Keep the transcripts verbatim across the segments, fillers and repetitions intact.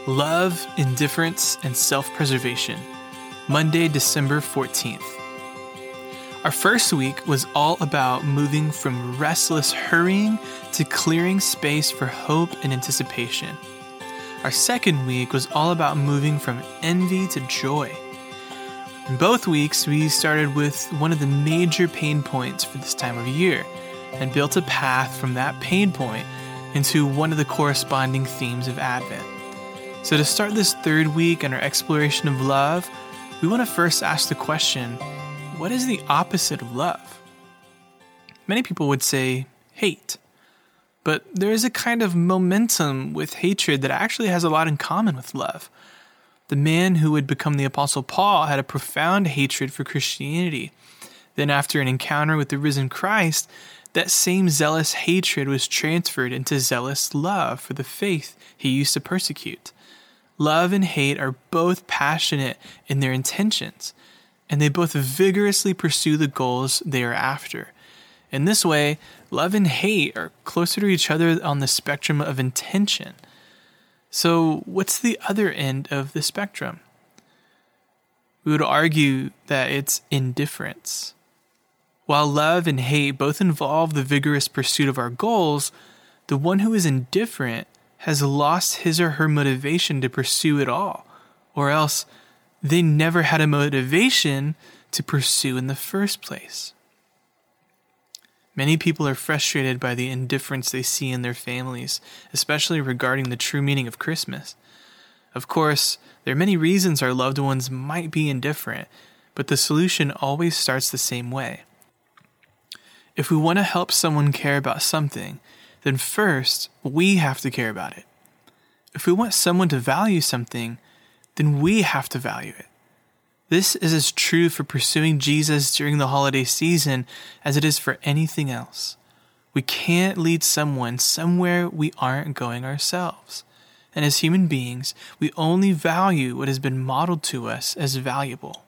Love, Indifference, and Self-Preservation, Monday, December fourteenth. Our first week was all about moving from restless hurrying to clearing space for hope and anticipation. Our second week was all about moving from envy to joy. In both weeks, we started with one of the major pain points for this time of year and built a path from that pain point into one of the corresponding themes of Advent. So to start this third week in our exploration of love, we want to first ask the question, what is the opposite of love? Many people would say hate, but there is a kind of momentum with hatred that actually has a lot in common with love. The man who would become the Apostle Paul had a profound hatred for Christianity. Then after an encounter with the risen Christ, that same zealous hatred was transferred into zealous love for the faith he used to persecute. Love and hate are both passionate in their intentions, and they both vigorously pursue the goals they are after. In this way, love and hate are closer to each other on the spectrum of intention. So, what's the other end of the spectrum? We would argue that it's indifference. While love and hate both involve the vigorous pursuit of our goals, the one who is indifferent has lost his or her motivation to pursue it all, or else they never had a motivation to pursue in the first place. Many people are frustrated by the indifference they see in their families, especially regarding the true meaning of Christmas. Of course, there are many reasons our loved ones might be indifferent, but the solution always starts the same way. If we want to help someone care about something, then first, we have to care about it. If we want someone to value something, then we have to value it. This is as true for pursuing Jesus during the holiday season as it is for anything else. We can't lead someone somewhere we aren't going ourselves. And as human beings, we only value what has been modeled to us as valuable.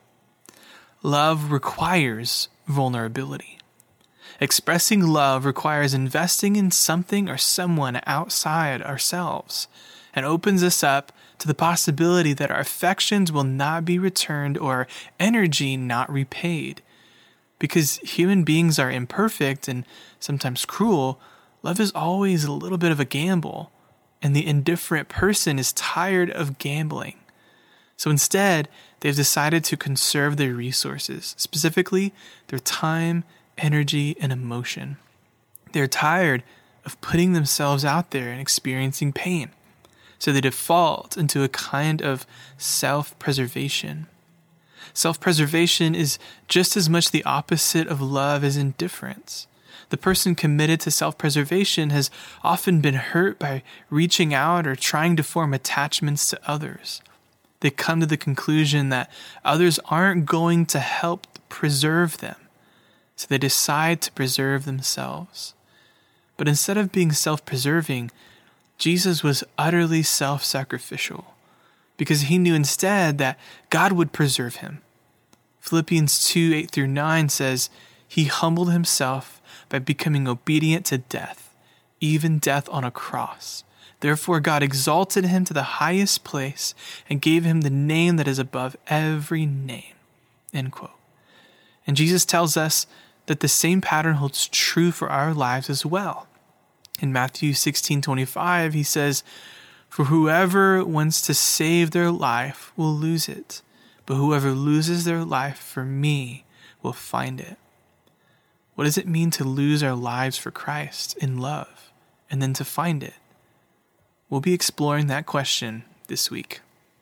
Love requires vulnerability. Expressing love requires investing in something or someone outside ourselves and opens us up to the possibility that our affections will not be returned or our energy not repaid. Because human beings are imperfect and sometimes cruel, love is always a little bit of a gamble, and the indifferent person is tired of gambling. So instead, they've decided to conserve their resources, specifically their time, energy, and emotion. They're tired of putting themselves out there and experiencing pain, so they default into a kind of self-preservation. Self-preservation is just as much the opposite of love as indifference. The person committed to self-preservation has often been hurt by reaching out or trying to form attachments to others. They come to the conclusion that others aren't going to help preserve them, so they decide to preserve themselves. But instead of being self-preserving, Jesus was utterly self-sacrificial because he knew instead that God would preserve him. Philippians two, eight through nine says, "He humbled himself by becoming obedient to death, even death on a cross. Therefore God exalted him to the highest place and gave him the name that is above every name." End quote. And Jesus tells us that the same pattern holds true for our lives as well. In Matthew sixteen twenty-five, he says, "For whoever wants to save their life will lose it, but whoever loses their life for me will find it." What does it mean to lose our lives for Christ in love and then to find it? We'll be exploring that question this week.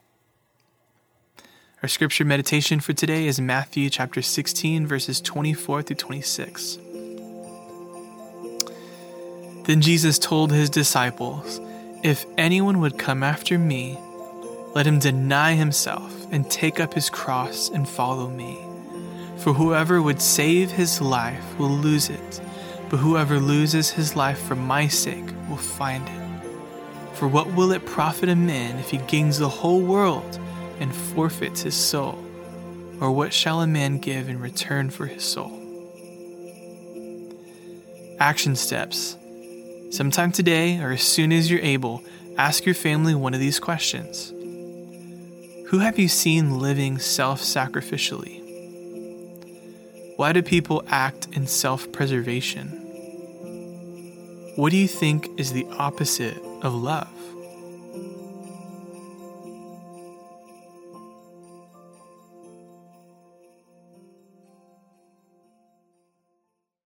Our scripture meditation for today is Matthew chapter sixteen, verses twenty-four through twenty-six. Then Jesus told his disciples, "If anyone would come after me, let him deny himself and take up his cross and follow me. For whoever would save his life will lose it, but whoever loses his life for my sake will find it. For what will it profit a man if he gains the whole world and forfeits his soul? Or what shall a man give in return for his soul?" Action steps. Sometime today, or as soon as you're able, ask your family one of these questions. Who have you seen living self-sacrificially? Why do people act in self-preservation? What do you think is the opposite of love?